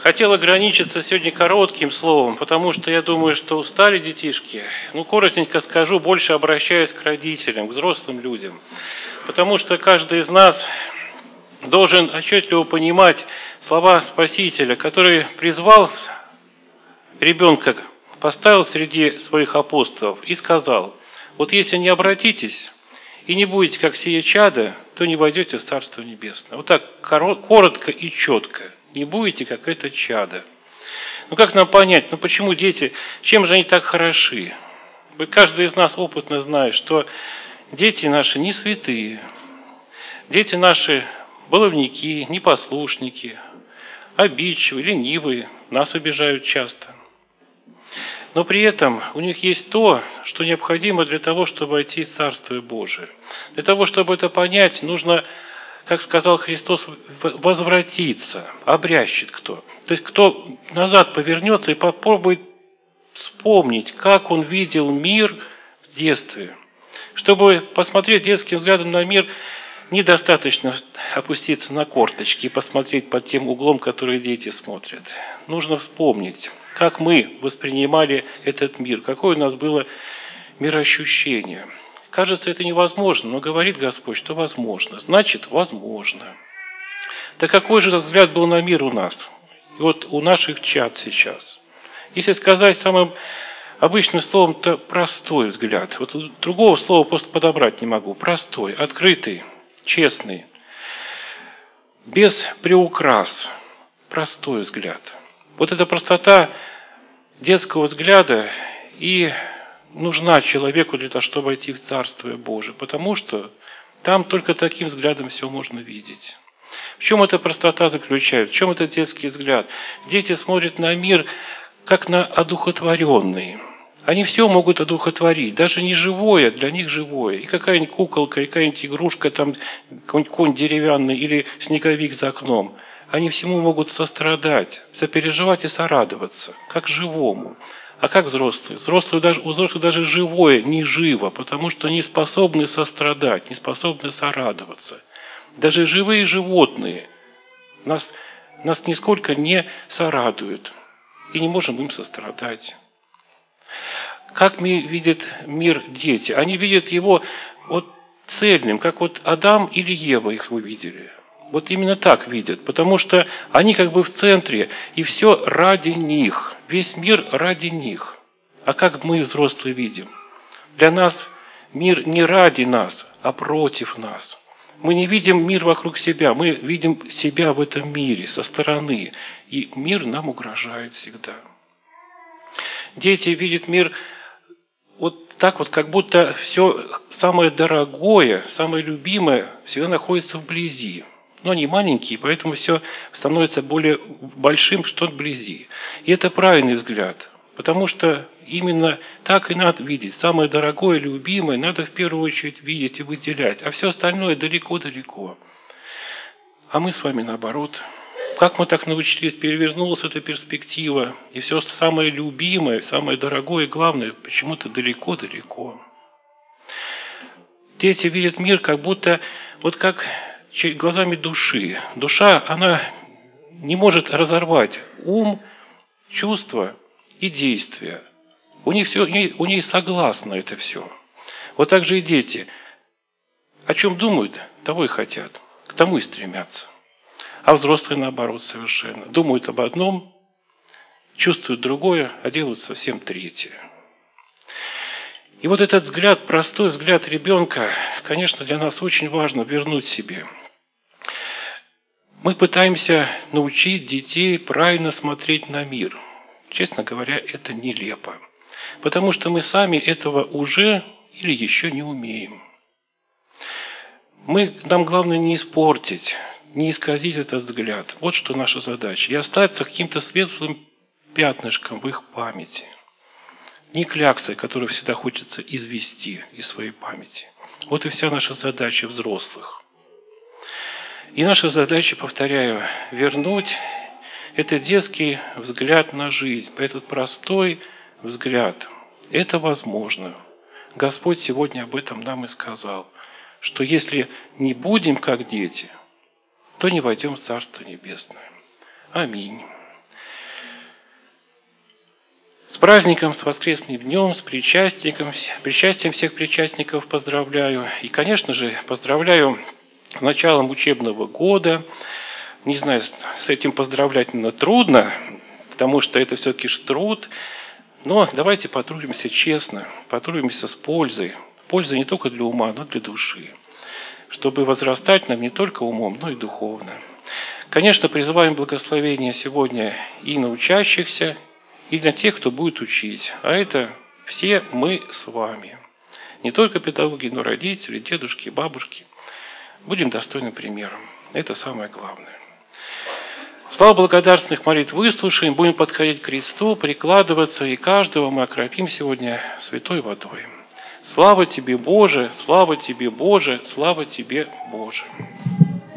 Хотел ограничиться сегодня коротким словом, потому что я думаю, что устали детишки. Коротенько скажу, больше обращаюсь к родителям, к взрослым людям. Потому что каждый из нас должен отчетливо понимать слова Спасителя, который призвал ребенка, поставил среди своих апостолов и сказал: вот если не обратитесь и не будете как сие чадо, то не войдете в Царство Небесное. Вот так коротко и четко. Не будете как это чадо. Как нам понять, почему дети, чем же они так хороши? Каждый из нас опытно знает, что дети наши не святые. Дети наши баловники, непослушники, обидчивые, ленивые, нас обижают часто. Но при этом у них есть то, что необходимо для того, чтобы войти в Царствие Божие. Для того, чтобы это понять, нужно, как сказал Христос, возвратиться. Обрящет кто? То есть кто назад повернется и попробует вспомнить, как он видел мир в детстве. Чтобы посмотреть детским взглядом на мир, недостаточно опуститься на корточки и посмотреть под тем углом, который дети смотрят. Нужно вспомнить, как мы воспринимали этот мир, какое у нас было мироощущение. Кажется, это невозможно, но говорит Господь, что возможно. Значит, возможно. Так какой же взгляд был на мир у нас? И вот у наших чад сейчас. Если сказать самым обычным словом, то простой взгляд. Вот другого слова просто подобрать не могу. Простой, открытый, честный, без приукрас. Простой взгляд. Вот эта простота детского взгляда и нужна человеку для того, чтобы войти в Царствие Божие, потому что там только таким взглядом все можно видеть. В чем эта простота заключается? В чем этот детский взгляд? Дети смотрят на мир как на одухотворенный. Они все могут одухотворить, даже не живое, для них живое. И какая-нибудь куколка, и какая-нибудь игрушка, там какой-нибудь конь деревянный или снеговик за окном. Они всему могут сострадать, сопереживать и сорадоваться, как живому. А как взрослые? У взрослых даже живое не живо, потому что не способны сострадать, не способны сорадоваться. Даже живые животные нас нисколько не сорадуют, и не можем им сострадать. Как видят мир дети? Они видят его цельным, как Адам или Ева их увидели. Вот именно так видят, потому что они как бы в центре, и все ради них. Весь мир ради них. А как мы, взрослые, видим? Для нас мир не ради нас, а против нас. Мы не видим мир вокруг себя, мы видим себя в этом мире со стороны. И мир нам угрожает всегда. Дети видят мир так, как будто все самое дорогое, самое любимое всегда находится вблизи. Но они маленькие, поэтому все становится более большим, что вблизи. И это правильный взгляд, потому что именно так и надо видеть. Самое дорогое, любимое надо в первую очередь видеть и выделять, а все остальное далеко-далеко. А мы с вами наоборот. Как мы так научились, перевернулась эта перспектива, и все самое любимое, самое дорогое и главное почему-то далеко-далеко. Дети видят мир как будто, как глазами души. Душа, она не может разорвать ум, чувства и действия. У ней согласно это все. Вот так же и дети. О чем думают, того и хотят, к тому и стремятся. А взрослые, наоборот, совершенно. Думают об одном, чувствуют другое, а делают совсем третье. И вот этот взгляд, простой взгляд ребенка, конечно, для нас очень важно вернуть себе. Мы пытаемся научить детей правильно смотреть на мир. Честно говоря, это нелепо. Потому что мы сами этого уже или еще не умеем. Нам главное не испортить, не исказить этот взгляд. Вот что наша задача. И остаться каким-то светлым пятнышком в их памяти. Не кляксой, которую всегда хочется извести из своей памяти. Вот и вся наша задача взрослых. И наша задача, повторяю, вернуть этот детский взгляд на жизнь, этот простой взгляд. Это возможно. Господь сегодня об этом нам и сказал, что если не будем как дети, то не войдем в Царство Небесное. Аминь. С праздником, с воскресным днем, с причастием всех причастников поздравляю. И, конечно же, поздравляю с началом учебного года. Не знаю, с этим поздравлять, наверное, трудно, потому что это все-таки труд. Но давайте потрудимся честно, потрудимся с пользой. Польза не только для ума, но и для души. Чтобы возрастать нам не только умом, но и духовно. Конечно, призываем благословения сегодня и на учащихся, и на тех, кто будет учить. А это все мы с вами. Не только педагоги, но и родители, дедушки, бабушки. Будем достойным примером. Это самое главное. Слава благодарственных молитв выслушаем, будем подходить к кресту, прикладываться, и каждого мы окропим сегодня святой водой. Слава Тебе, Боже, слава Тебе, Боже, слава Тебе, Боже.